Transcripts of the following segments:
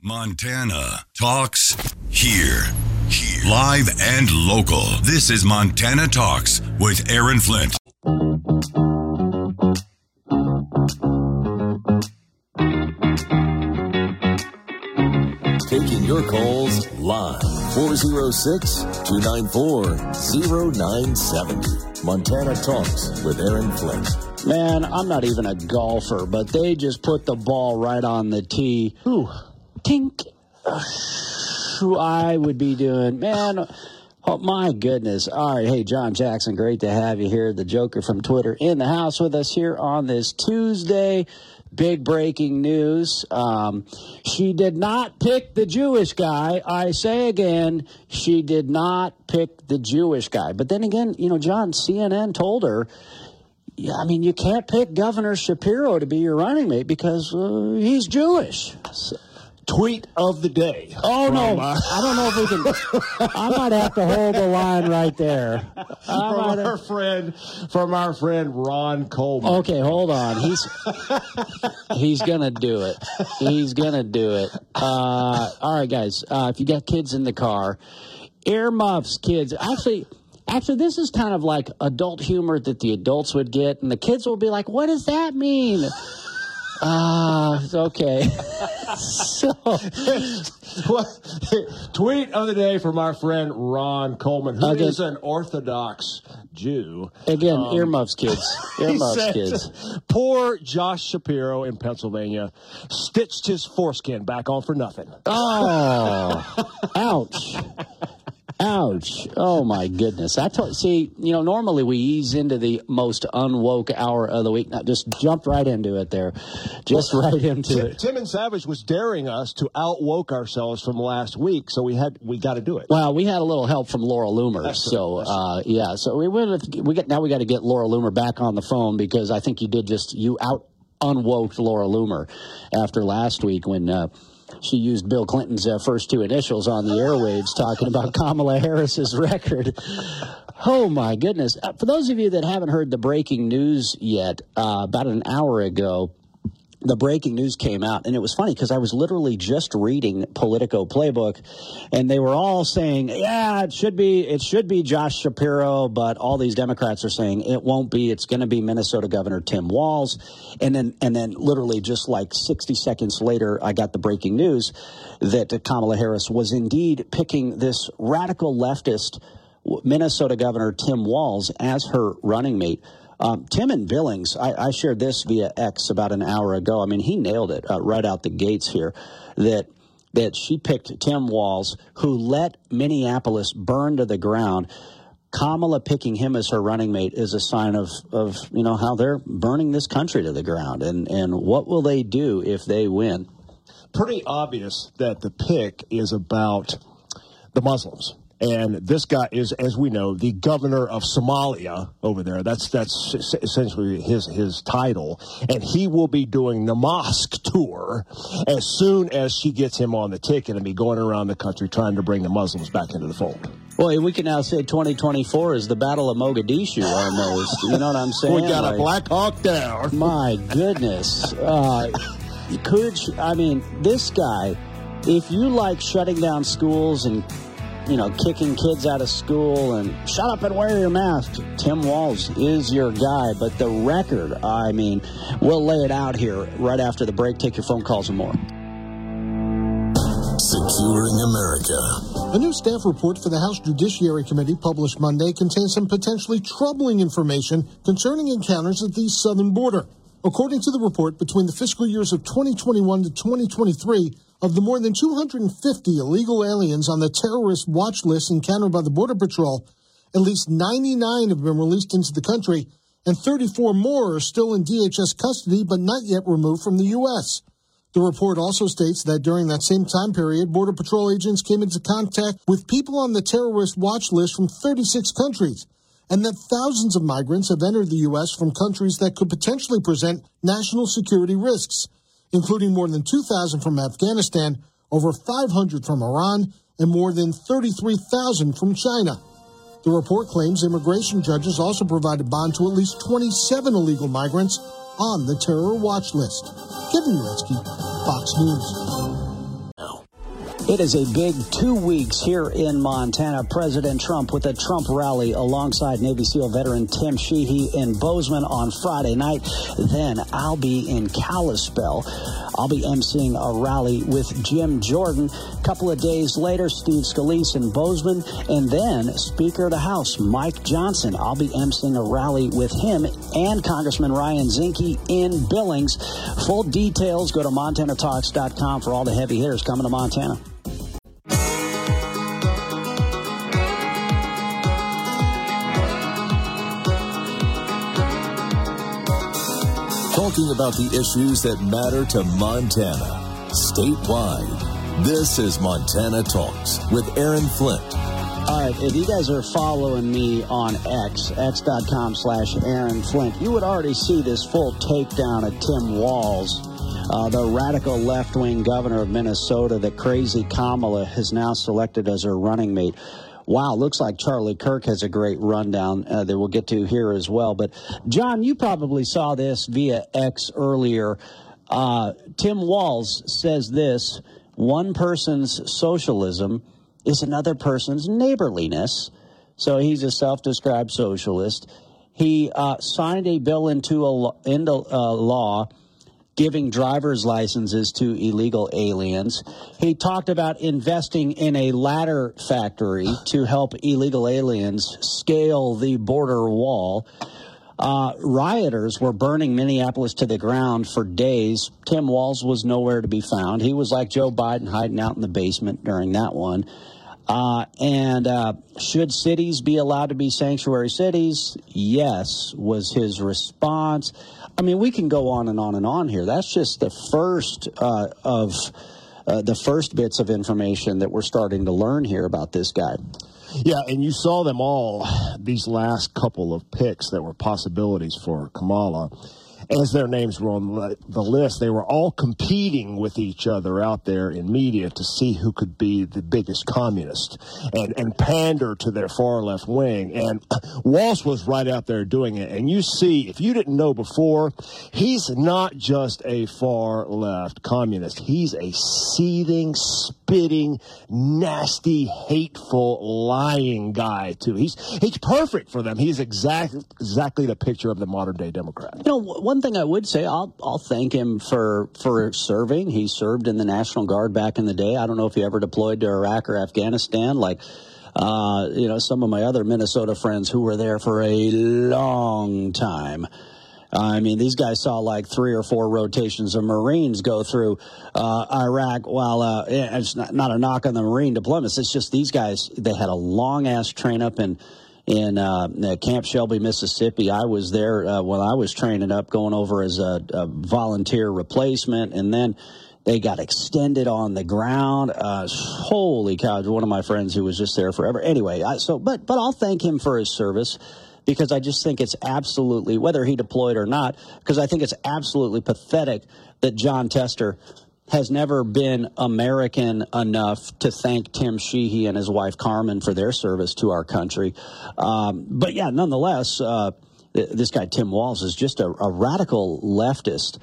Montana Talks here. Live and local. This is Montana Talks with Aaron Flint. Taking your calls live. 406-294-0970. Montana Talks with Aaron Flint. Man, I'm not even a golfer, but they just put the ball right on the tee. Ooh. Tink. I would be doing, man, oh my goodness. All right, hey, John Jackson, great to have you here, the Joker from Twitter, in the house with us here on this Tuesday. Big breaking news. She did not pick the Jewish guy. I say again, she did not pick the Jewish guy. But then again, you know, John, CNN told her, yeah, I mean, you can't pick Governor Shapiro to be your running mate because he's Jewish. Tweet of the day. Oh, no. I don't know if we can. I might have to hold the line right there. From our friend Ron Coleman. Okay, hold on. He's going to do it. He's going to do it. All right, guys. If you got kids in the car, earmuffs, kids. Actually, this is kind of like adult humor that the adults would get, and the kids will be like, what does that mean? Okay. Tweet of the day from our friend Ron Coleman, who is an Orthodox Jew. Again, earmuffs, kids. Earmuffs, kids. Poor Josh Shapiro in Pennsylvania stitched his foreskin back on for nothing. Oh, ouch. Ouch. Oh, my goodness. See, you know, normally we ease into the most unwoke hour of the week. Now, just jumped right into it there. Just right into it. Tim and Savage was daring us to outwoke ourselves from last week, so we got to do it. Well, we had a little help from Laura Loomer. So we got to get Laura Loomer back on the phone because I think you unwoked Laura Loomer after last week when she used Bill Clinton's first two initials on the airwaves talking about Kamala Harris's record. Oh, my goodness. For those of you that haven't heard the breaking news yet, about an hour ago, the breaking news came out, and it was funny because I was literally just reading Politico Playbook, and they were all saying, yeah, it should be Josh Shapiro, but all these Democrats are saying it won't be. It's going to be Minnesota Governor Tim Walz. And then literally just like 60 seconds later, I got the breaking news that Kamala Harris was indeed picking this radical leftist Minnesota Governor Tim Walz as her running mate. Tim in Billings, I shared this via X about an hour ago. I mean, he nailed it right out the gates here, that she picked Tim Walz, who let Minneapolis burn to the ground. Kamala picking him as her running mate is a sign of you know, how they're burning this country to the ground. And what will they do if they win? Pretty obvious that the pick is about the Muslims. And this guy is, as we know, the governor of Somalia over there. That's essentially his title. And he will be doing the mosque tour as soon as she gets him on the ticket and be going around the country trying to bring the Muslims back into the fold. Well, we can now say 2024 is the Battle of Mogadishu almost. You know what I'm saying? We got a Black Hawk down. My goodness. This guy, if you like shutting down schools and kicking kids out of school and shut up and wear your mask, Tim Walz is your guy. But the record, we'll lay it out here right after the break. Take your phone calls and more. Securing America. A new staff report for the House Judiciary Committee published Monday contains some potentially troubling information concerning encounters at the southern border. According to the report, between the fiscal years of 2021 to 2023, of the more than 250 illegal aliens on the terrorist watch list encountered by the Border Patrol, at least 99 have been released into the country, and 34 more are still in DHS custody but not yet removed from the U.S. The report also states that during that same time period, Border Patrol agents came into contact with people on the terrorist watch list from 36 countries, and that thousands of migrants have entered the U.S. from countries that could potentially present national security risks, including more than 2,000 from Afghanistan, over 500 from Iran, and more than 33,000 from China. The report claims immigration judges also provided bond to at least 27 illegal migrants on the terror watch list. Kevin Uretsky, Fox News. It is a big 2 weeks here in Montana. President Trump with a Trump rally alongside Navy SEAL veteran Tim Sheehy in Bozeman on Friday night. Then I'll be in Kalispell. I'll be emceeing a rally with Jim Jordan. A couple of days later, Steve Scalise in Bozeman. And then Speaker of the House, Mike Johnson. I'll be emceeing a rally with him and Congressman Ryan Zinke in Billings. Full details, go to MontanaTalks.com for all the heavy hitters coming to Montana. Talking about the issues that matter to Montana, statewide. This is Montana Talks with Aaron Flint. All right, if you guys are following me on x.com/Aaron Flint, you would already see this full takedown of Tim Walz, the radical left-wing governor of Minnesota that crazy Kamala has now selected as her running mate. Wow, looks like Charlie Kirk has a great rundown that we'll get to here as well. But, John, you probably saw this via X earlier. Tim Walz says this: one person's socialism is another person's neighborliness. So he's a self-described socialist. He signed a bill into law giving driver's licenses to illegal aliens. He talked about investing in a ladder factory to help illegal aliens scale the border wall. Rioters were burning Minneapolis to the ground for days. Tim Walz was nowhere to be found. He was like Joe Biden, hiding out in the basement during that one. Should cities be allowed to be sanctuary cities? Yes, was his response. I mean, we can go on and on and on here. That's just the first of the first bits of information that we're starting to learn here about this guy. Yeah, and you saw them all, these last couple of picks that were possibilities for Kamala. As their names were on the list, they were all competing with each other out there in media to see who could be the biggest communist and pander to their far left wing. And Walz was right out there doing it. And you see, if you didn't know before, he's not just a far left communist. He's a seething, spitting, nasty, hateful, lying guy, too. He's perfect for them. He's exactly the picture of the modern day Democrat. You know, one thing I would say, I'll thank him for serving. He served in the National Guard back in the day. I don't know if he ever deployed to Iraq or Afghanistan like some of my other Minnesota friends who were there for a long time. I mean, these guys saw like 3 or 4 rotations of Marines go through Iraq. While it's not a knock on the Marine deployments. It's just these guys, they had a long-ass train up in Camp Shelby, Mississippi. I was there when I was training up, going over as a volunteer replacement, and then they got extended on the ground. Holy cow! One of my friends who was just there forever. Anyway, but I'll thank him for his service, because I just think it's absolutely, whether he deployed or not, because I think it's absolutely pathetic that Jon Tester has never been American enough to thank Tim Sheehy and his wife Carmen for their service to our country. But yeah, nonetheless, this guy Tim Walz is just a radical leftist.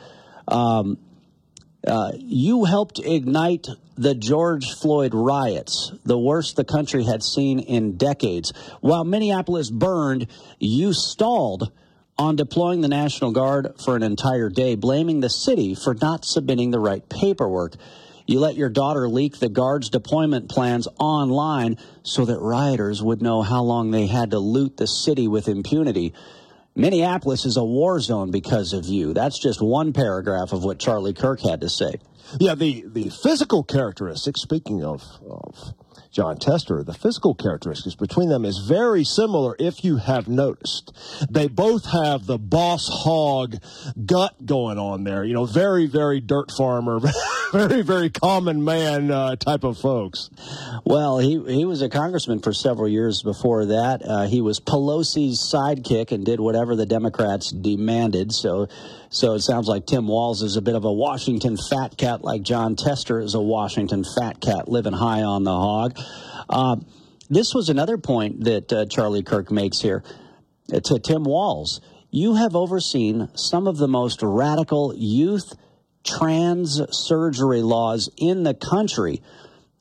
You helped ignite the George Floyd riots, the worst the country had seen in decades. While Minneapolis burned, you stalled on deploying the National Guard for an entire day, blaming the city for not submitting the right paperwork. You let your daughter leak the Guard's deployment plans online so that rioters would know how long they had to loot the city with impunity. Minneapolis is a war zone because of you. That's just one paragraph of what Charlie Kirk had to say. Yeah, the physical characteristics, speaking of Jon Tester, the physical characteristics between them is very similar, if you have noticed. They both have the boss hog gut going on there. You know, very, very dirt farmer, very, very common man type of folks. Well, he was a congressman for several years before that. He was Pelosi's sidekick and did whatever the Democrats demanded. So it sounds like Tim Walz is a bit of a Washington fat cat, like Jon Tester is a Washington fat cat living high on the hog. This was another point that Charlie Kirk makes here to Tim Walz. You have overseen some of the most radical youth trans surgery laws in the country.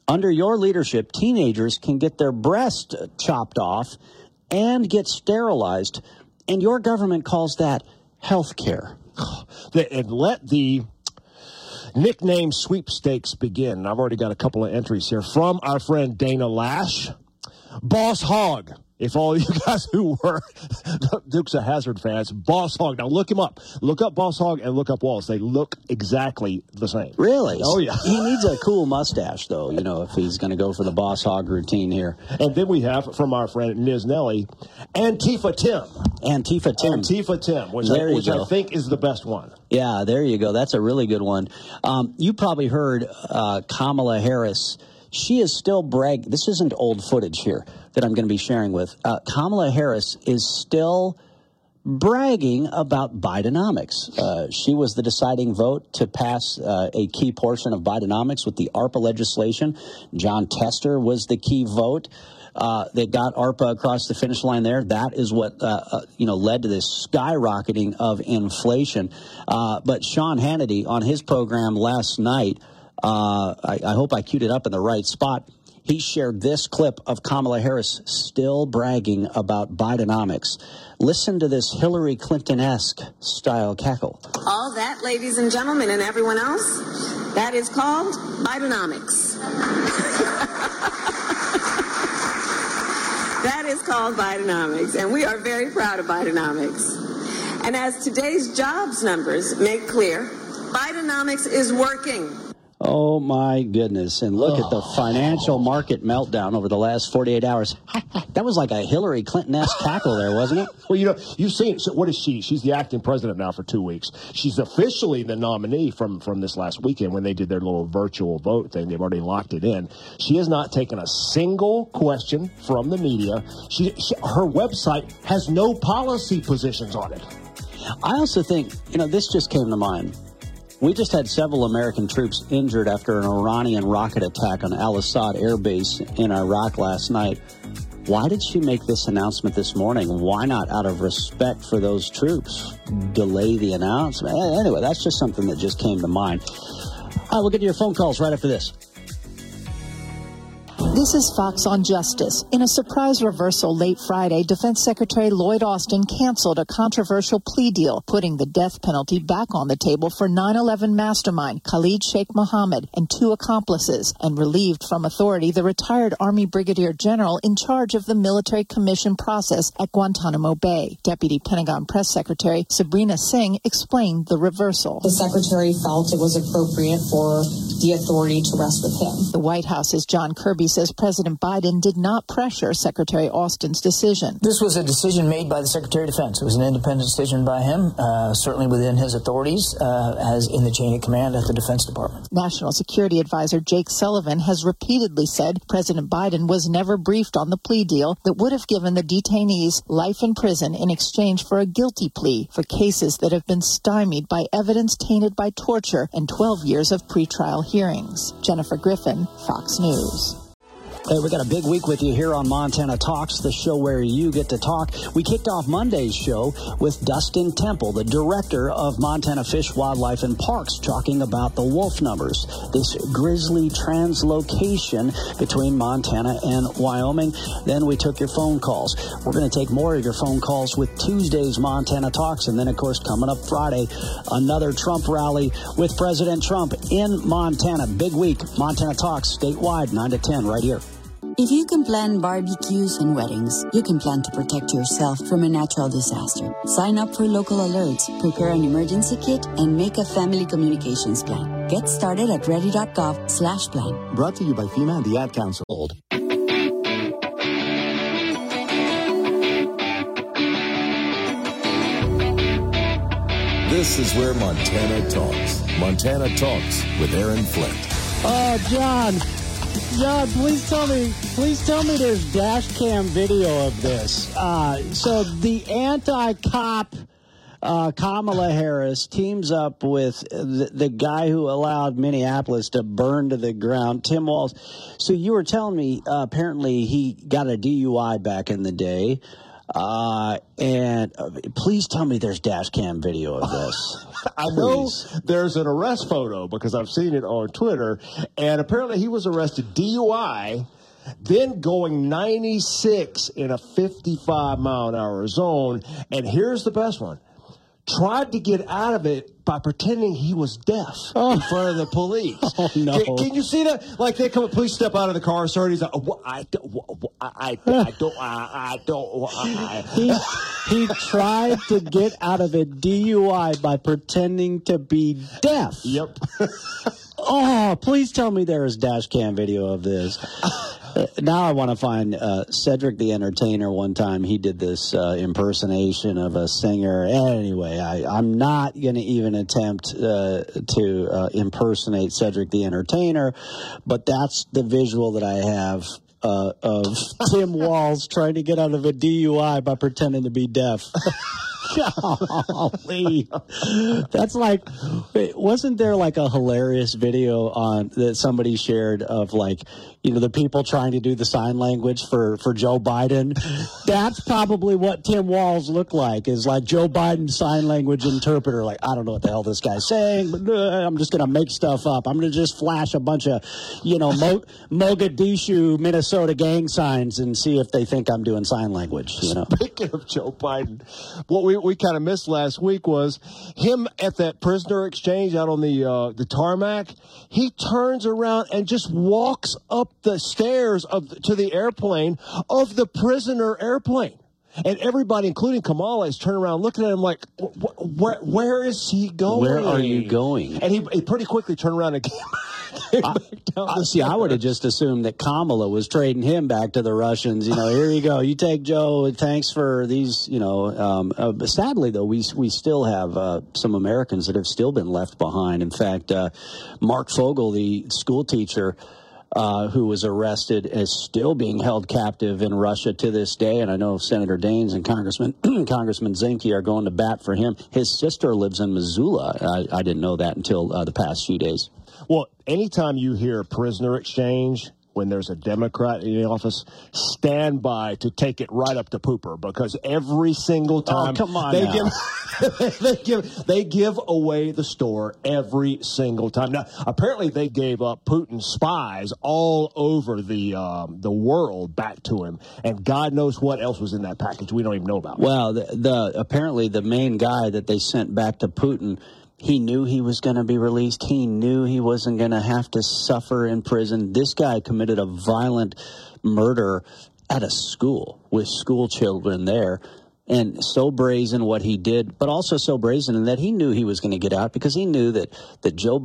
Under your leadership, teenagers can get their breast chopped off and get sterilized, and your government calls that health care. And let the nickname sweepstakes begin. I've already got a couple of entries here from our friend Dana Lash. Boss Hog. If all you guys who were Dukes of Hazzard fans, Boss Hog. Now look him up. Look up Boss Hog and look up Wallace. They look exactly the same. Really? Oh, yeah. He needs a cool mustache, though, if he's going to go for the Boss Hog routine here. And then we have, from our friend Niz Nelly, Antifa Tim. Antifa Tim, which I think is the best one. Yeah, there you go. That's a really good one. You probably heard Kamala Harris. She is still bragging. This isn't old footage here that I'm going to be sharing with. Kamala Harris is still bragging about Bidenomics. She was the deciding vote to pass a key portion of Bidenomics with the ARPA legislation. John Tester was the key vote. They got ARPA across the finish line there. That is what, led to this skyrocketing of inflation. But Sean Hannity on his program last night, I hope I queued it up in the right spot. He shared this clip of Kamala Harris still bragging about Bidenomics. Listen to this Hillary Clinton-esque style cackle. All that, ladies and gentlemen, and everyone else, that is called Bidenomics. That is called Bidenomics, and we are very proud of Bidenomics. And as today's jobs numbers make clear, Bidenomics is working. Oh, my goodness. And look at the financial market meltdown over the last 48 hours. That was like a Hillary Clinton-esque cackle there, wasn't it? Well, you've seen, so what is she? She's the acting president now for 2 weeks. She's officially the nominee from this last weekend when they did their little virtual vote thing. They've already locked it in. She has not taken a single question from the media. Her website has no policy positions on it. I also think, this just came to mind. We just had several American troops injured after an Iranian rocket attack on Al-Assad Air Base in Iraq last night. Why did she make this announcement this morning? Why not, out of respect for those troops, delay the announcement? Anyway, that's just something that just came to mind. All right, we'll get to your phone calls right after this. This is Fox on Justice. In a surprise reversal late Friday, Defense Secretary Lloyd Austin canceled a controversial plea deal, putting the death penalty back on the table for 9/11 mastermind Khalid Sheikh Mohammed and 2 accomplices, and relieved from authority the retired Army Brigadier General in charge of the military commission process at Guantanamo Bay. Deputy Pentagon Press Secretary Sabrina Singh explained the reversal. The Secretary felt it was appropriate for the authority to rest with him. The White House's John Kirby says President Biden did not pressure Secretary Austin's decision. This was a decision made by the Secretary of Defense. It was an independent decision by him, certainly within his authorities as in the chain of command at the Defense Department. National Security Advisor Jake Sullivan has repeatedly said President Biden was never briefed on the plea deal that would have given the detainees life in prison in exchange for a guilty plea for cases that have been stymied by evidence tainted by torture and 12 years of pretrial hearings. Jennifer Griffin, Fox News. Hey, we got a big week with you here on Montana Talks, the show where you get to talk. We kicked off Monday's show with Dustin Temple, the director of Montana Fish, Wildlife, and Parks, talking about the wolf numbers, this grisly translocation between Montana and Wyoming. Then we took your phone calls. We're going to take more of your phone calls with Tuesday's Montana Talks. And then, of course, coming up Friday, another Trump rally with President Trump in Montana. Big week. Montana Talks statewide, 9 to 10 right here. If you can plan barbecues and weddings, you can plan to protect yourself from a natural disaster. Sign up for local alerts, prepare an emergency kit, and make a family communications plan. Get started at ready.gov/plan. Brought to you by FEMA and the Ad Council. This is where Montana talks. Montana Talks with Aaron Flint. Oh, John, please tell me there's dash cam video of this. So the anti-cop Kamala Harris teams up with the guy who allowed Minneapolis to burn to the ground, Tim Walz. So you were telling me apparently he got a DUI back in the day. And please tell me there's dash cam video of this. I know there's an arrest photo because I've seen it on Twitter, and apparently he was arrested DUI, then going 96 in a 55-mile-an-hour zone, and here's the best one. Tried to get out of it by pretending he was deaf in front of the police. Oh, no. Can you see that? Like, they come, please step out of the car, sir. And he's like, He tried to get out of a DUI by pretending to be deaf. Yep. Oh, please tell me there is dash cam video of this. Now I want to find Cedric the Entertainer. One time he did this impersonation of a singer. Anyway, I'm not going to even attempt to impersonate Cedric the Entertainer, but that's the visual that I have of Tim Walz trying to get out of a DUI by pretending to be deaf. Golly. That's like, wasn't there like a hilarious video on that somebody shared of like, you know, the people trying to do the sign language for Joe Biden? That's probably what Tim Walz looked like, is like Joe Biden's sign language interpreter. Like, I don't know what the hell this guy's saying, but I'm just going to make stuff up. I'm going to just flash a bunch of, you know, Mogadishu, Minnesota gang signs and see if they think I'm doing sign language, you know. Speaking of Joe Biden, what we kind of missed last week was him at that prisoner exchange out on the tarmac. He turns around and just walks up the stairs to the airplane of the prisoner airplane. And everybody, including Kamala, is turning around looking at him like, where is he going? Where are you going? And he pretty quickly turned around and came back down. See, I would have just assumed that Kamala was trading him back to the Russians. You know, here you go. You take Joe. Thanks for these, you know. Sadly, though, we still have some Americans that have still been left behind. In fact, Mark Fogel, the school teacher, who was arrested, is still being held captive in Russia to this day. And I know Senator Daines and Congressman Zinke are going to bat for him. His sister lives in Missoula. I didn't know that until the past few days. Well, anytime you hear prisoner exchange, when there's a Democrat in the office, stand by to take it right up to pooper, because every single time they give away the store every single time. Now, apparently they gave up Putin's spies all over the world back to him, and God knows what else was in that package we don't even know about. Well, apparently the main guy that they sent back to Putin, he knew he was going to be released. He knew he wasn't going to have to suffer in prison. This guy committed a violent murder at a school with school children there. And so brazen what he did, but also so brazen in that he knew he was going to get out, because he knew that Joe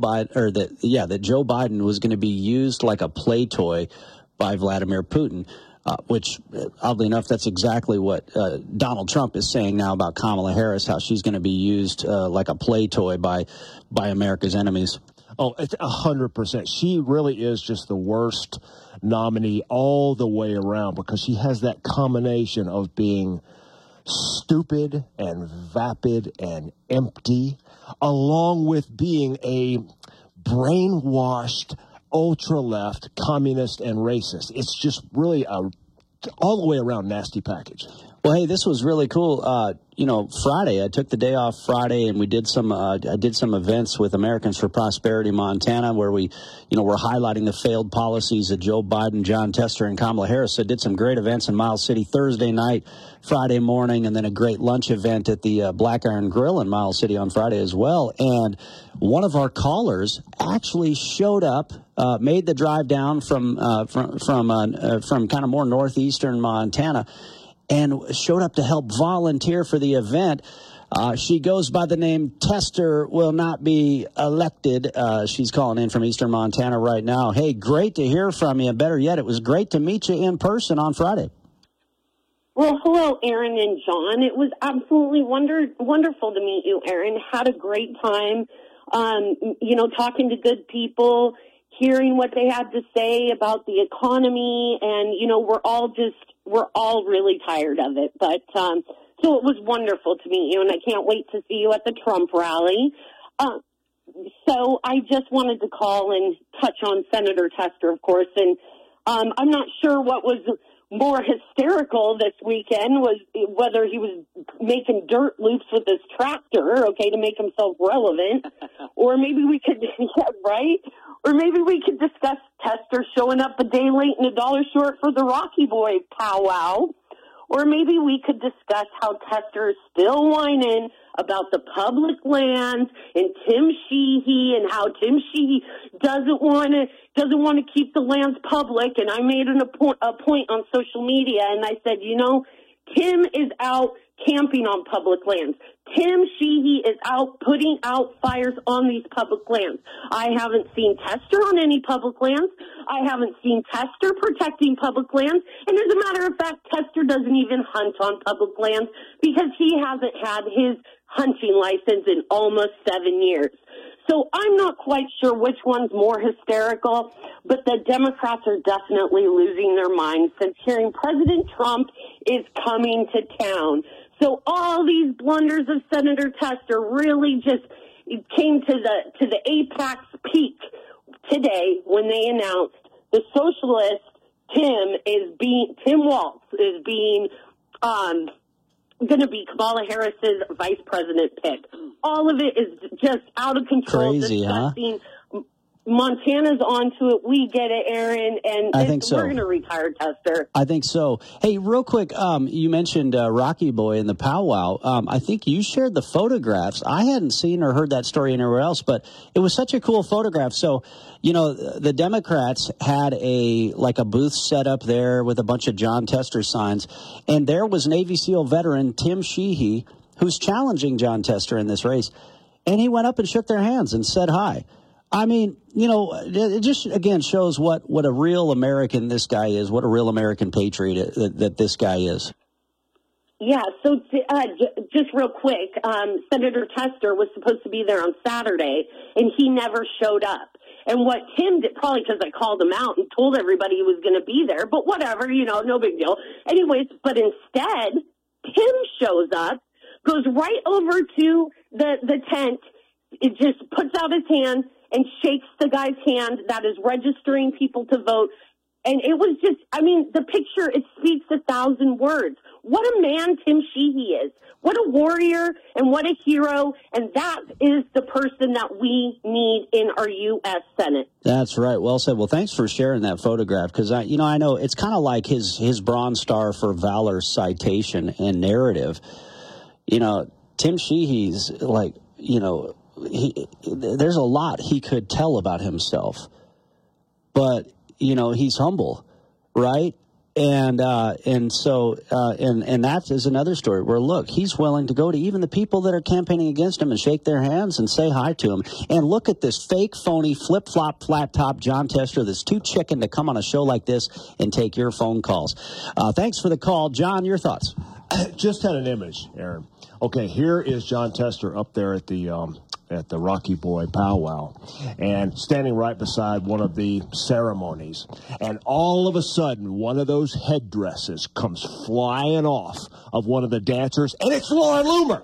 Biden was going to be used like a play toy by Vladimir Putin. Which, oddly enough, that's exactly what Donald Trump is saying now about Kamala Harris, how she's going to be used like a play toy by America's enemies. Oh, it's 100%. She really is just the worst nominee all the way around, because she has that combination of being stupid and vapid and empty, along with being a brainwashed ultra-left, communist, and racist. It's just really a all the way around nasty package. Well, hey, this was really cool. Friday, I took the day off Friday, and we did I did some events with Americans for Prosperity Montana, where we're highlighting the failed policies of Joe Biden, John Tester, and Kamala Harris. So I did some great events in Miles City Thursday night, Friday morning, and then a great lunch event at the Black Iron Grill in Miles City on Friday as well. And one of our callers actually showed up, made the drive down from kind of more northeastern Montana, and showed up to help volunteer for the event. She goes by the name Tester Will Not Be Elected. She's calling in from eastern Montana right now. Hey, great to hear from you. Better yet, it was great to meet you in person on Friday. Well, hello, Aaron and John. It was absolutely wonderful to meet you, Aaron. Had a great time, talking to good people, hearing what they had to say about the economy, and, we're all really tired of it. But so it was wonderful to meet you, and I can't wait to see you at the Trump rally. So I just wanted to call and touch on Senator Tester, of course, and I'm not sure what more hysterical this weekend was whether he was making dirt loops with his tractor, okay, to make himself relevant, or maybe we could, yeah, right? Or maybe we could discuss Tester showing up a day late and $1 short for the Rocky Boy powwow. Or maybe we could discuss how Tester is still whining about the public lands and Tim Sheehy and how Tim Sheehy doesn't want to keep the lands public. And I made a point on social media, and I said, you know, Tim is out camping on public lands. Tim Sheehy is out putting out fires on these public lands. I haven't seen Tester on any public lands. I haven't seen Tester protecting public lands. And as a matter of fact, Tester doesn't even hunt on public lands because he hasn't had his hunting license in almost 7 years. So I'm not quite sure which one's more hysterical, but the Democrats are definitely losing their minds since hearing President Trump is coming to town. So all these blunders of Senator Tester really just came to the apex peak today when they announced the socialist Tim Walz is being going to be Kamala Harris's vice president pick. All of it is just out of control. Crazy, disgusting. Huh? Montana's onto it. We get it, Aaron, and I think so. We're going to retire Tester. I think so. Hey, real quick, you mentioned Rocky Boy and the powwow. I think you shared the photographs. I hadn't seen or heard that story anywhere else, but it was such a cool photograph. So, you know, the Democrats had a booth set up there with a bunch of John Tester signs, and there was Navy SEAL veteran Tim Sheehy, who's challenging John Tester in this race, and he went up and shook their hands and said hi. I mean, you know, it just, again, shows what a real American this guy is, what a real American patriot that this guy is. Yeah, so just real quick, Senator Tester was supposed to be there on Saturday, and he never showed up. And what Tim did, probably because I called him out and told everybody he was going to be there, but whatever, you know, no big deal. Anyways, but instead, Tim shows up, goes right over to the tent, it just puts out his hand, and shakes the guy's hand that is registering people to vote. And it was just, I mean, the picture, it speaks 1,000 words. What a man Tim Sheehy is. What a warrior and what a hero. And that is the person that we need in our U.S. Senate. That's right. Well said. Well, thanks for sharing that photograph because, I know it's kind of like his Bronze Star for Valor citation and narrative. You know, Tim Sheehy's like, you know, there's a lot he could tell about himself, but you know he's humble, right? And so that is another story where look, he's willing to go to even the people that are campaigning against him and shake their hands and say hi to him. And look at this fake, phony, flip flop, flat top John Tester that's too chicken to come on a show like this and take your phone calls. Thanks for the call, John. Your thoughts? Just had an image, Aaron. Okay, here is John Tester up there at the Rocky Boy powwow and standing right beside one of the ceremonies. And all of a sudden, one of those headdresses comes flying off of one of the dancers, and it's Laura Loomer.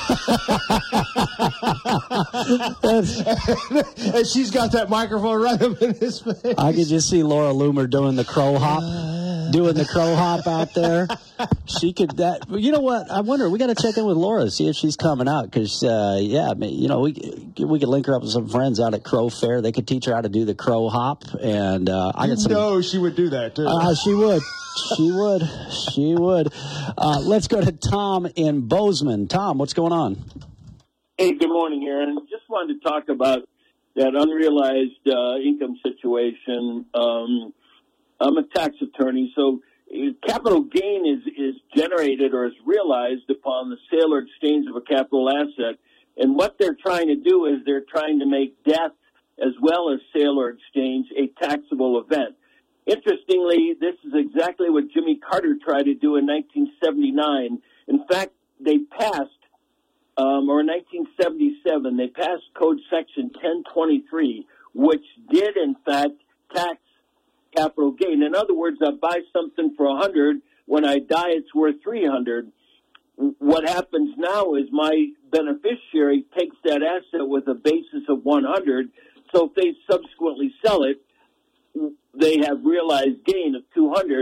and she's got that microphone right up in his face. I could just see Laura Loomer doing the crow hop. Out there. She could that. You know what? I wonder. We got to check in with Laura, see if she's coming out. Because we could link her up with some friends out at Crow Fair. They could teach her how to do the crow hop. And I got some. No, she would do that too. She would. She would. Let's go to Tom in Bozeman. Tom, what's going on? Hey, good morning, Aaron. Just wanted to talk about that unrealized income situation. I'm a tax attorney, so capital gain is generated or is realized upon the sale or exchange of a capital asset. And what they're trying to do is they're trying to make death as well as sale or exchange a taxable event. Interestingly, this is exactly what Jimmy Carter tried to do in 1979. In fact, they passed, or in 1977, they passed Code Section 1023, which did, in fact, tax capital gain. In other words, I buy something for $100. When I die, it's worth $300. What happens now is my beneficiary takes that asset with a basis of $100. So if they subsequently sell it, they have realized gain of $200.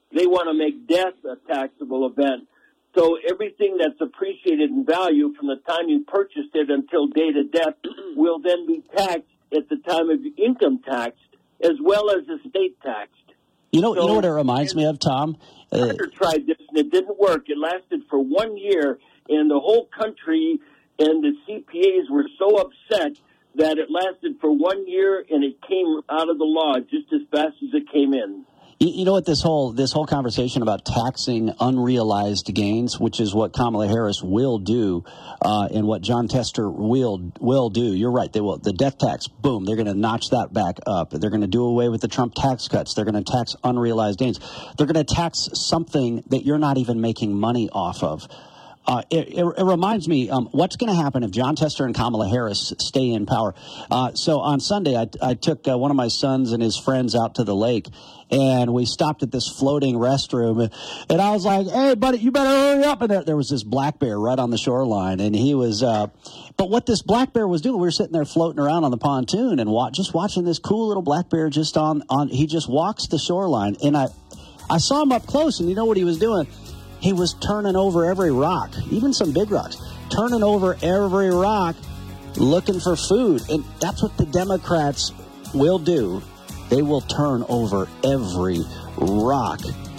they want to make death a taxable event. So everything that's appreciated in value from the time you purchased it until date of death will then be taxed at the time of income taxed, as well as estate taxed. You know what it reminds me of, Tom? Carter tried this, and it didn't work. It lasted for 1 year, and the whole country and the CPAs were so upset that it lasted for 1 year, and it came out of the law just as fast as it came in. You know what, this whole conversation about taxing unrealized gains, which is what Kamala Harris will do, and what Jon Tester will do. You're right. They will. The death tax, boom, they're going to notch that back up. They're going to do away with the Trump tax cuts. They're going to tax unrealized gains. They're going to tax something that you're not even making money off of. It reminds me, what's going to happen if Jon Tester and Kamala Harris stay in power? So on Sunday, I took one of my sons and his friends out to the lake, and we stopped at this floating restroom, and I was like, hey, buddy, you better hurry up. And there was this black bear right on the shoreline, and he was but what this black bear was doing, we were sitting there floating around on the pontoon and just watching this cool little black bear just on he just walks the shoreline, and I saw him up close, and you know what he was doing? He was turning over every rock, even some big rocks, turning over every rock, looking for food. And that's what the Democrats will do. They will turn over every rock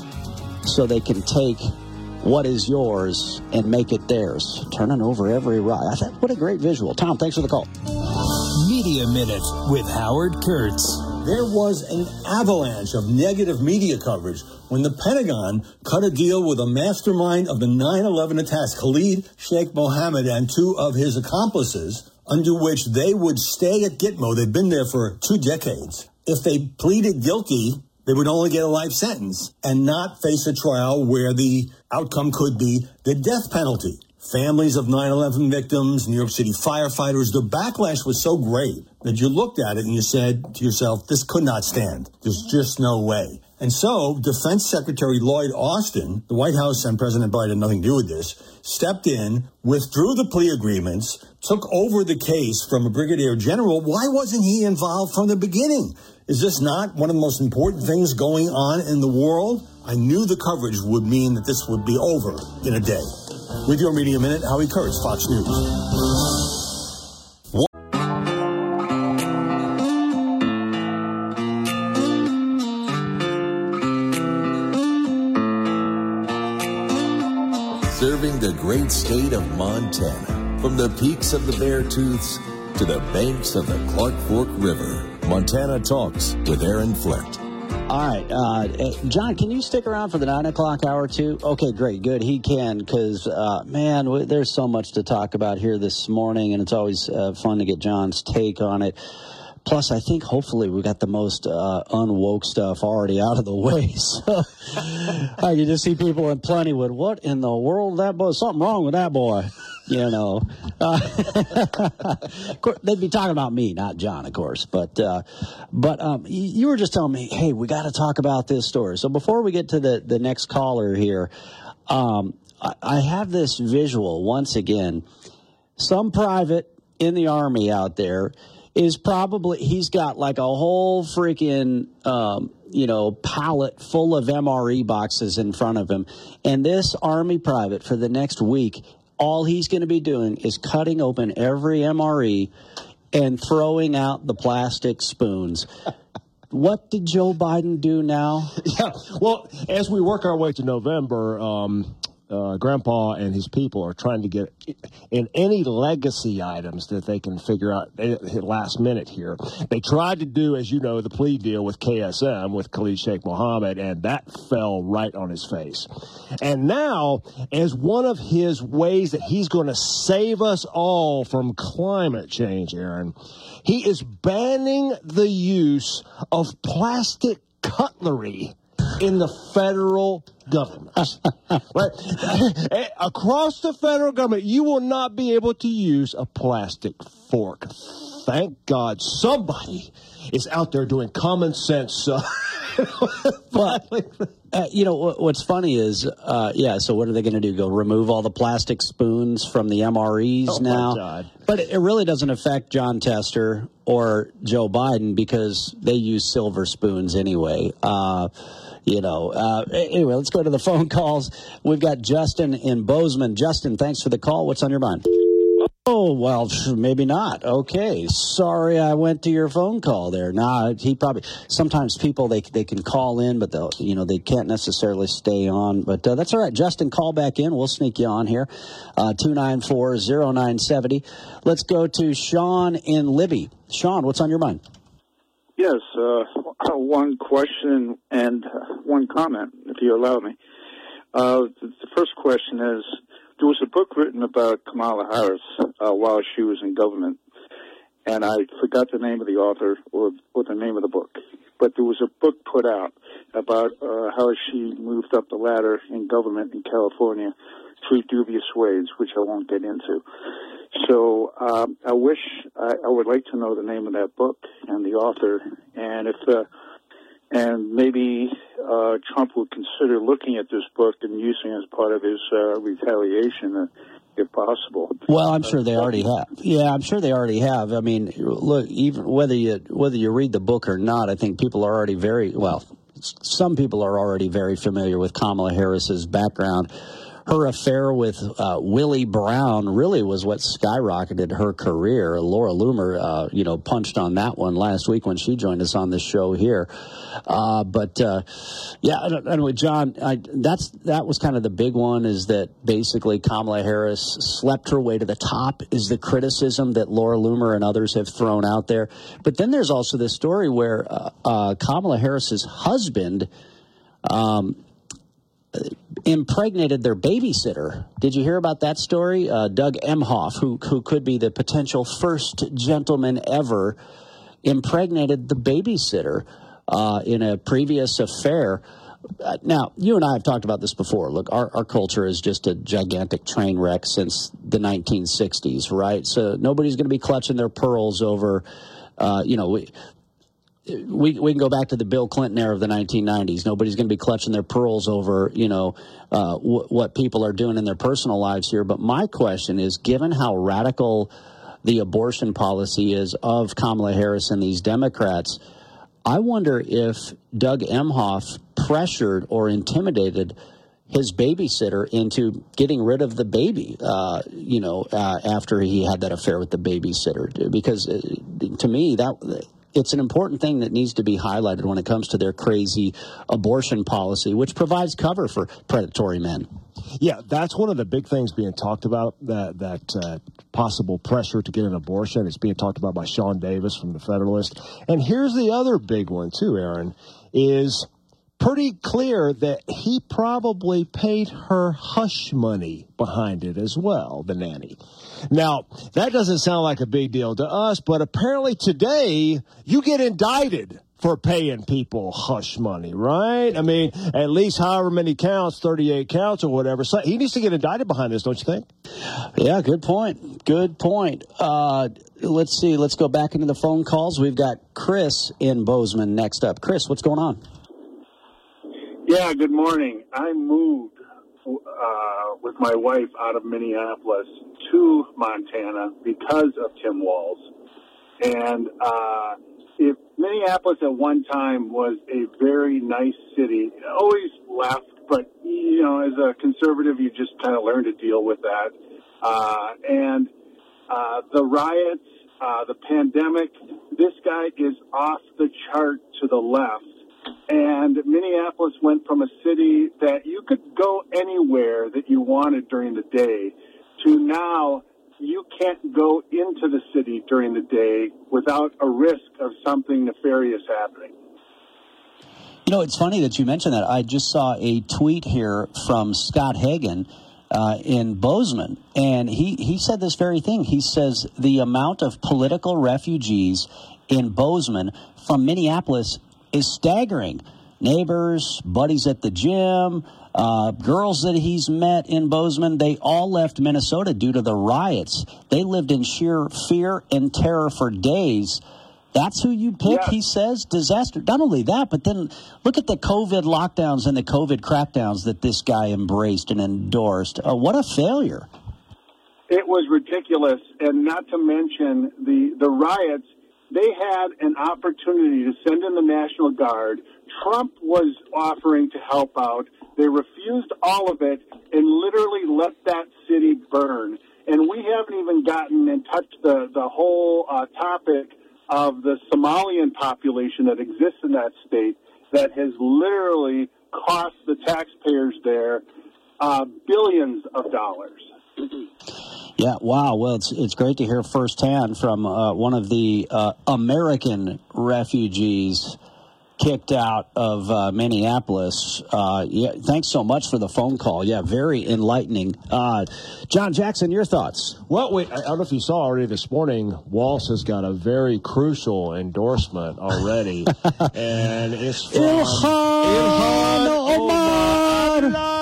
so they can take what is yours and make it theirs. Turning over every rock. I thought, what a great visual. Tom, thanks for the call. Media Minute with Howard Kurtz. There was an avalanche of negative media coverage when the Pentagon cut a deal with a mastermind of the 9/11 attacks, Khalid Sheikh Mohammed, and two of his accomplices, under which they would stay at Gitmo. They've been there for 2 decades. If they pleaded guilty, they would only get a life sentence and not face a trial where the outcome could be the death penalty. Families of 9/11 victims, New York City firefighters, the backlash was so great that you looked at it and you said to yourself, this could not stand. There's just no way. And so Defense Secretary Lloyd Austin, the White House and President Biden had nothing to do with this, stepped in, withdrew the plea agreements, took over the case from a brigadier general. Why wasn't he involved from the beginning? Is this not one of the most important things going on in the world? I knew the coverage would mean that this would be over in a day. With your Media Minute, Howie Kurtz, Fox News. Serving the great state of Montana, from the peaks of the Beartooths to the banks of the Clark Fork River. Montana Talks with Aaron Flint. All right, John, can you stick around for the 9 o'clock hour too? Okay, great, good. He can, because, man, there's so much to talk about here this morning, and it's always fun to get John's take on it. Plus, I think hopefully we got the most unwoke stuff already out of the way. So I can just see people in Plentywood. What in the world, that boy? Something wrong with that boy. You know, of course, they'd be talking about me, not John, of course. But you were just telling me, hey, we got to talk about this story. So before we get to the next caller here, I have this visual once again. Some private in the Army out there is probably, he's got like a whole freaking, pallet full of MRE boxes in front of him. And this Army private for the next week, all he's going to be doing is cutting open every MRE and throwing out the plastic spoons. What did Joe Biden do now? Yeah, well, as we work our way to November, Grandpa and his people are trying to get in any legacy items that they can figure out last minute here. They tried to do, as you know, the plea deal with KSM, with Khalid Sheikh Mohammed, and that fell right on his face. And now, as one of his ways that he's going to save us all from climate change, Aaron, he is banning the use of plastic cutlery in the federal government. Right? Across the federal government, you will not be able to use a plastic fork, thank God somebody is out there doing common sense. But, what's funny is, so what are they going to do? Go remove all the plastic spoons from the MREs now? My God. But it really doesn't affect John Tester or Joe Biden because they use silver spoons anyway. Anyway, let's go to the phone calls. We've got Justin in Bozeman. Justin, thanks for the call. What's on your mind? Oh, well, maybe not. Okay. Sorry I went to your phone call there. Nah, sometimes people, they can call in, but they can't necessarily stay on. But that's all right. Justin, call back in. We'll sneak you on here. 294-0970. Let's go to Sean in Libby. Sean, what's on your mind? Yes, one question and one comment, if you allow me. The first question is, there was a book written about Kamala Harris while she was in government, and I forgot the name of the author or the name of the book. But there was a book put out about how she moved up the ladder in government in California 3 dubious ways, which I won't get into. So I would like to know the name of that book and the author, and and maybe Trump would consider looking at this book and using it as part of his retaliation, if possible. Well, I'm sure they already have. Yeah, I'm sure they already have. I mean, look, even whether you read the book or not, I think people are already some people are already very familiar with Kamala Harris's background. Her affair with Willie Brown really was what skyrocketed her career. Laura Loomer, punched on that one last week when she joined us on the show here. Anyway, John, that was kind of the big one, is that basically Kamala Harris slept her way to the top, is the criticism that Laura Loomer and others have thrown out there. But then there's also this story where Kamala Harris's husband impregnated their babysitter. Did you hear about that story? Doug Emhoff, who could be the potential first gentleman ever, impregnated the babysitter in a previous affair. Now, you and I have talked about this before. Look, our culture is just a gigantic train wreck since the 1960s, right? So nobody's going to be clutching their pearls over, we can go back to the Bill Clinton era of the 1990s. Nobody's going to be clutching their pearls over, what people are doing in their personal lives here. But my question is, given how radical the abortion policy is of Kamala Harris and these Democrats, I wonder if Doug Emhoff pressured or intimidated his babysitter into getting rid of the baby, after he had that affair with the babysitter. Because to me, it's an important thing that needs to be highlighted when it comes to their crazy abortion policy, which provides cover for predatory men. Yeah, that's one of the big things being talked about, that possible pressure to get an abortion. It's being talked about by Sean Davis from The Federalist. And here's the other big one, too, Aaron, is pretty clear that he probably paid her hush money behind it as well, the nanny. Now, that doesn't sound like a big deal to us, but apparently today you get indicted for paying people hush money, right? I mean, at least however many counts, 38 counts or whatever. So he needs to get indicted behind this, don't you think? Yeah, good point. Good point. Let's see. Let's go back into the phone calls. We've got Chris in Bozeman next up. Chris, what's going on? Yeah, good morning. I moved with my wife out of Minneapolis to Montana because of Tim Walz. And if Minneapolis at one time was a very nice city, always left, but, as a conservative, you just kind of learn to deal with that. And the riots, the pandemic, this guy is off the chart to the left. And Minneapolis went from a city that you could go anywhere that you wanted during the day to now you can't go into the city during the day without a risk of something nefarious happening. It's funny that you mentioned that. I just saw a tweet here from Scott Hagan in Bozeman, and he said this very thing. He says the amount of political refugees in Bozeman from Minneapolis is staggering. neighbors, buddies at the gym, girls that he's met in Bozeman, they all left Minnesota due to the riots. They lived in sheer fear and terror for days. That's who you pick, he says. Disaster. Not only that, but then look at the COVID lockdowns and the COVID crackdowns that this guy embraced and endorsed. What a failure. It was ridiculous, and not to mention the riots. They had an opportunity to send in the National Guard. Trump was offering to help out. They refused all of it and literally let that city burn. And we haven't even gotten and touched the whole topic of the Somalian population that exists in that state that has literally cost the taxpayers there billions of dollars. Yeah, wow. Well, it's great to hear firsthand from one of the American refugees kicked out of Minneapolis. Thanks so much for the phone call. Yeah, very enlightening. John Jackson, your thoughts? Well, I don't know if you saw already this morning, Walz has got a very crucial endorsement already. And it's from Ilhan Omar.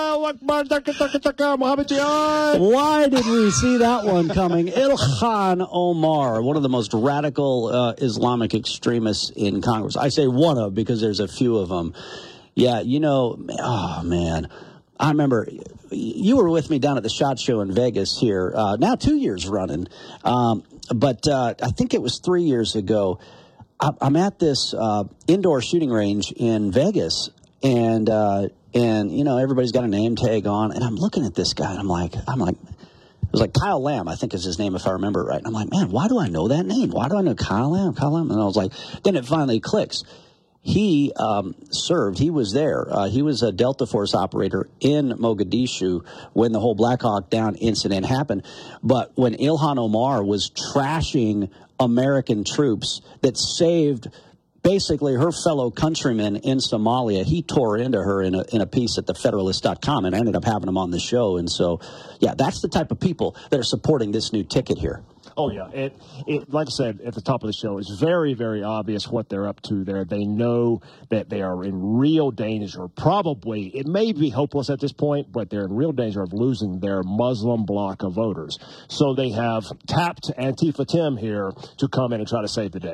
Why did we see that one coming? Ilhan Omar, one of the most radical Islamic extremists in Congress. I say one of because there's a few of them. Yeah, oh, man. I remember you were with me down at the SHOT Show in Vegas here, now 2 years running. But I think it was 3 years ago. I'm at this indoor shooting range in Vegas, and everybody's got a name tag on, and I'm looking at this guy, and I'm like, it was like Kyle Lamb, I think is his name, if I remember it right. And I'm like, man, why do I know that name? Why do I know Kyle Lamb? And I was like, then it finally clicks. He served. He was there. He was a Delta Force operator in Mogadishu when the whole Black Hawk Down incident happened. But when Ilhan Omar was trashing American troops that saved basically her fellow countrymen in Somalia, he tore into her in a piece at thefederalist.com, and I ended up having him on the show. And so, yeah, that's the type of people that are supporting this new ticket here. Oh, yeah. It like I said at the top of the show, it's very, very obvious what they're up to there. They know that they are in real danger. Probably, it may be hopeless at this point, but they're in real danger of losing their Muslim bloc of voters. So they have tapped Antifa Tim here to come in and try to save the day.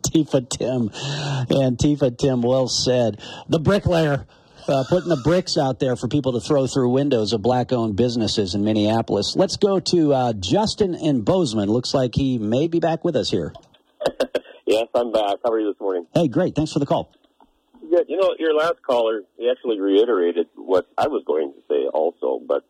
Antifa Tim, well said. The bricklayer. Putting the bricks out there for people to throw through windows of black-owned businesses in Minneapolis. Let's go to Justin in Bozeman. Looks like he may be back with us here. Yes, I'm back. How are you this morning? Hey, great. Thanks for the call. Good. Your last caller, he actually reiterated what I was going to say also. But,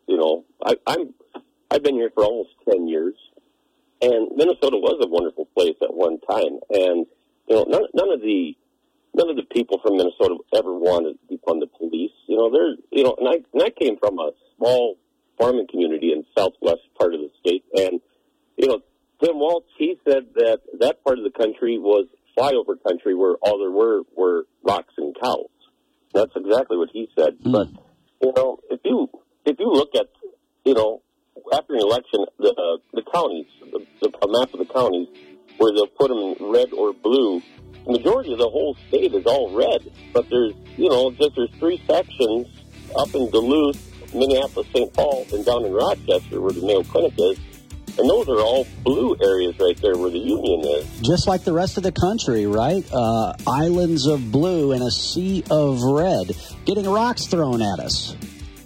I've been here for almost 10 years, and Minnesota was a wonderful place at one time. And, none of the people from Minnesota ever wanted to defund the police. And I came from a small farming community in southwest part of the state. And, Tim Walz, he said that part of the country was flyover country where all there were rocks and cows. That's exactly what he said. But, if you look at, after an election, the counties, the map of the counties, where they'll put them in red or blue, the majority of the whole state is all red, but there's three sections up in Duluth, Minneapolis, St. Paul, and down in Rochester where the Mayo Clinic is, and those are all blue areas right there where the Union is. Just like the rest of the country, right? Islands of blue and a sea of red, getting rocks thrown at us.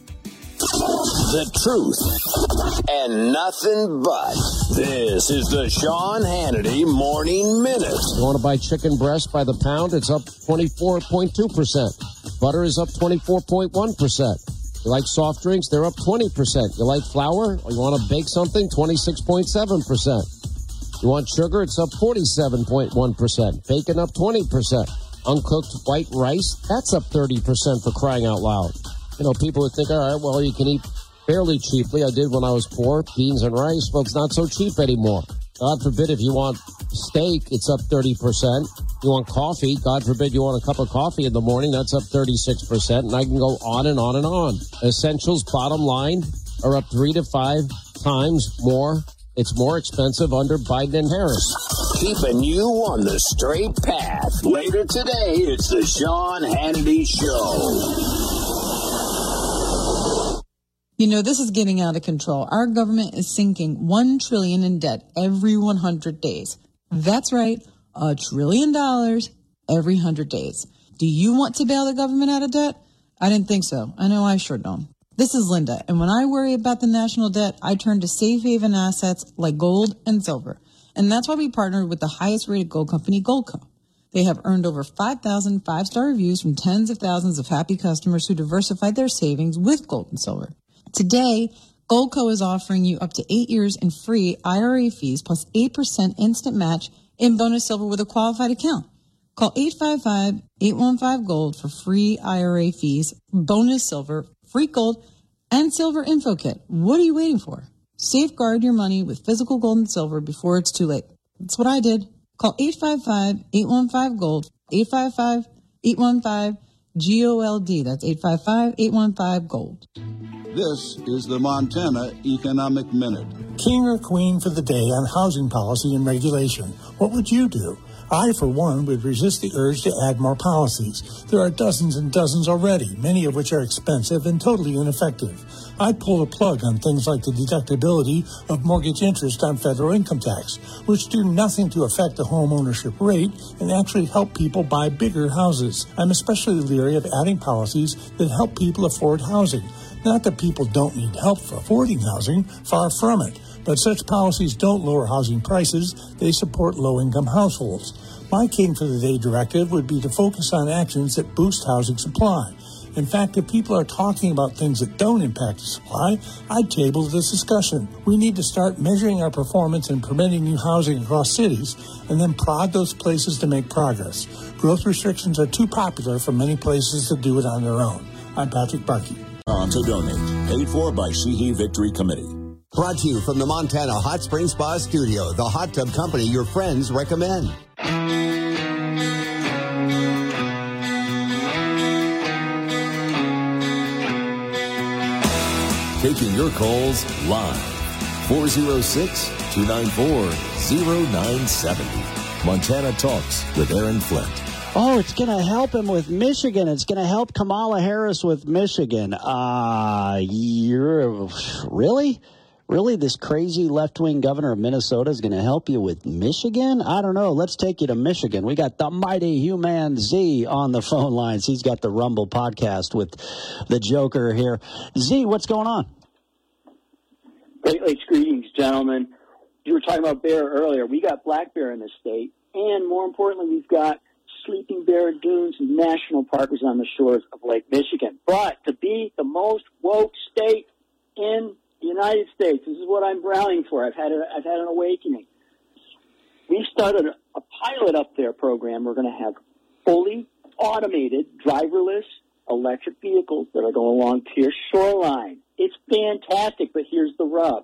The truth and nothing but. This is the Sean Hannity Morning Minute. You want to buy chicken breast by the pound? It's up 24.2%. Butter is up 24.1%. You like soft drinks? They're up 20%. You like flour? Or you want to bake something? 26.7%. You want sugar? It's up 47.1%. Bacon up 20%. Uncooked white rice? That's up 30% for crying out loud. People would think, all right, well, you can eat fairly cheaply. I did when I was poor, beans and rice. Well, it's not so cheap anymore. God forbid if you want steak, it's up 30%. You want coffee, God forbid you want a cup of coffee in the morning, that's up 36%. And I can go on and on and on. Essentials, bottom line, are up 3 to 5 times more It's more expensive under Biden and Harris. Keeping you on the straight path. Later today, it's the Sean Hannity Show. You know, this is getting out of control. Our government is sinking $1 trillion in debt every 100 days. That's right, $1 trillion every 100 days. Do you want to bail the government out of debt? I didn't think so. I know I sure don't. This is Linda, and when I worry about the national debt, I turn to safe haven assets like gold and silver. And that's why we partnered with the highest rated gold company, Goldco. They have earned over 5,000 five-star reviews from tens of thousands of happy customers who diversified their savings with gold and silver. Today, Goldco is offering you up to 8 years in free IRA fees plus 8% instant match in bonus silver with a qualified account. Call 855-815-GOLD for free IRA fees, bonus silver, free gold, and silver info kit. What are you waiting for? Safeguard your money with physical gold and silver before it's too late. That's what I did. Call 855-815-GOLD, 855-815-GOLD. That's 855-815-GOLD. This is the Montana Economic Minute. King or queen for the day on housing policy and regulation. What would you do? I, for one, would resist the urge to add more policies. There are dozens and dozens already, many of which are expensive and totally ineffective. I'd pull the plug on things like the deductibility of mortgage interest on federal income tax, which do nothing to affect the home ownership rate and actually help people buy bigger houses. I'm especially leery of adding policies that help people afford housing. Not that people don't need help for affording housing, far from it. But such policies don't lower housing prices, they support low-income households. My king for the day directive would be to focus on actions that boost housing supply. In fact, if people are talking about things that don't impact the supply, I'd table this discussion. We need to start measuring our performance in permitting new housing across cities and then prod those places to make progress. Growth restrictions are too popular for many places to do it on their own. I'm Patrick Barkey. To donate, paid for by Sheehy Victory Committee. Brought to you from the Montana Hot Spring Spa Studio, the hot tub company your friends recommend. Taking your calls live. 406-294-0970. Montana Talks with Aaron Flint. Oh, it's going to help him with Michigan. It's going to help Kamala Harris with Michigan. You're really? Really? This crazy left-wing governor of Minnesota is going to help you with Michigan? I don't know. Let's take you to Michigan. We got the mighty Human Z on the phone lines. He's got the Rumble podcast with the Joker here. Z, what's going on? Great Lakes greetings, gentlemen. You were talking about bear earlier. We got black bear in the state, and more importantly, we've got Sleeping Bear Dunes National Park is on the shores of Lake Michigan. But to be the most woke state in the United States, this is what I'm rallying for. I've had an awakening. We started a pilot up there program. We're going to have fully automated, driverless electric vehicles that are going along Pierce Shoreline. It's fantastic, but here's the rub.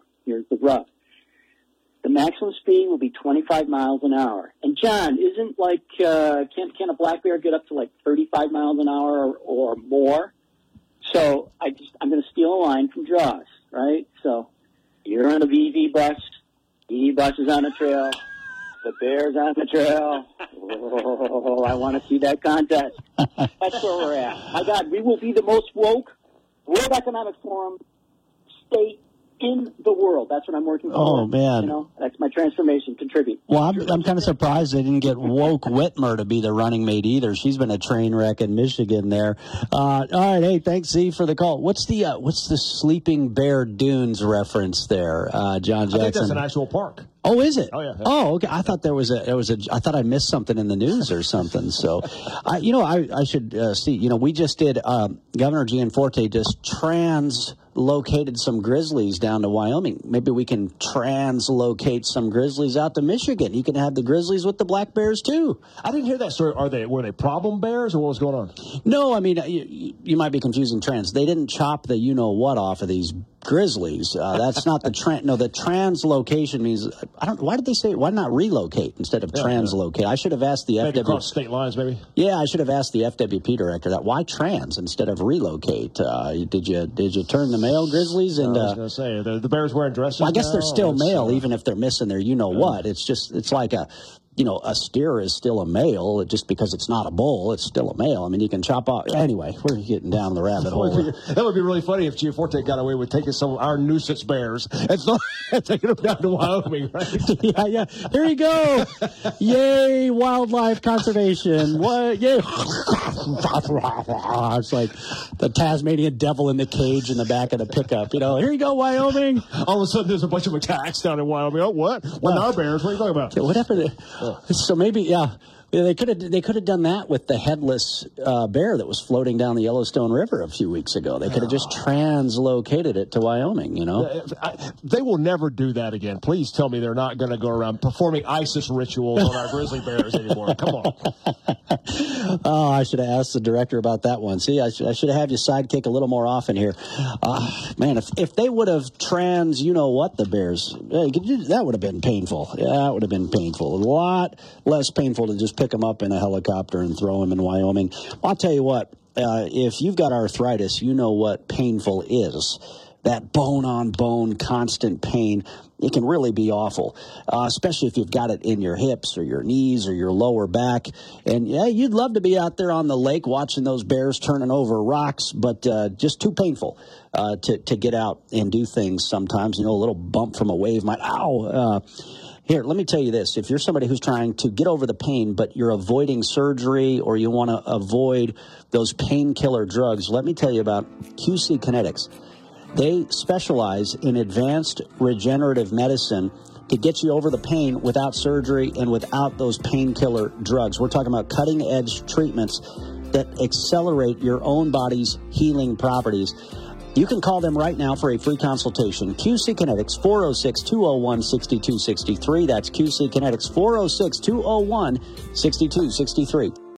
The maximum speed will be 25 miles an hour. And John, isn't like, can a black bear get up to like 35 miles an hour or more? So I'm going to steal a line from Jaws, right? So you're on a VV bus. VV bus is on the trail. The bear's on the trail. Oh, I want to see that contest. That's where we're at. My God, we will be the most woke World Economic Forum state in the world. That's what I'm working for. Oh, man. You know, that's my transformation. Contribute. Well, I'm kind of surprised they didn't get Woke Whitmer to be the running mate either. She's been a train wreck in Michigan there. All right, hey, thanks, Z, for the call. What's the Sleeping Bear Dunes reference there, John Jackson? I think that's an actual park. Oh, is it? Oh, yeah. Oh, okay. I thought I thought I missed something in the news or something. So, I should see. We just did. Governor Gianforte just translocated some grizzlies down to Wyoming. Maybe we can translocate some grizzlies out to Michigan. You can have the grizzlies with the black bears too. I didn't hear that story. Were they problem bears or what was going on? No, I mean you might be confusing trends. They didn't chop the what off of these Grizzlies. That's not the the translocation means, why did they say, why not relocate instead of translocate? I should have asked the maybe across state lines, maybe? Yeah, I should have asked the FWP director that. Why trans instead of relocate? Did you turn the male Grizzlies? And I was going to say, the Bears wearing dresses well, I guess now? they're still male, even if they're missing their what. It's like a steer is still a male. Just because it's not a bull, it's still a male. I mean, you can chop off. Anyway, we're getting down the rabbit hole. That would be really funny if Giaforte got away with taking some of our nuisance bears and taking them down to Wyoming, right? Yeah. Here you go. Yay, wildlife conservation. What? Yay. It's like the Tasmanian devil in the cage in the back of the pickup. Here you go, Wyoming. All of a sudden, there's a bunch of attacks down in Wyoming. Oh, what? When our bears? What are you talking about? What happened? So maybe, they could have done that with the headless bear that was floating down the Yellowstone River a few weeks ago. They could have just translocated it to Wyoming. They will never do that again. Please tell me they're not going to go around performing ISIS rituals on our grizzly bears anymore. Come on. Oh, I should have asked the director about that one. See, I should have had you sidekick a little more often here. Man, if they would have the bears, that would have been painful. Yeah, that would have been painful. A lot less painful to just pick them up in a helicopter and throw them in Wyoming. I'll tell you what, if you've got arthritis, you know what painful is. That bone-on-bone constant pain, it can really be awful, especially if you've got it in your hips or your knees or your lower back. And, yeah, you'd love to be out there on the lake watching those bears turning over rocks, but just too painful to get out and do things sometimes. A little bump from a wave might, Here, let me tell you this. If you're somebody who's trying to get over the pain, but you're avoiding surgery or you want to avoid those painkiller drugs, let me tell you about QC Kinetics. They specialize in advanced regenerative medicine to get you over the pain without surgery and without those painkiller drugs. We're talking about cutting-edge treatments that accelerate your own body's healing properties. You can call them right now for a free consultation. QC Kinetics, 406-201-6263. That's QC Kinetics, 406-201-6263.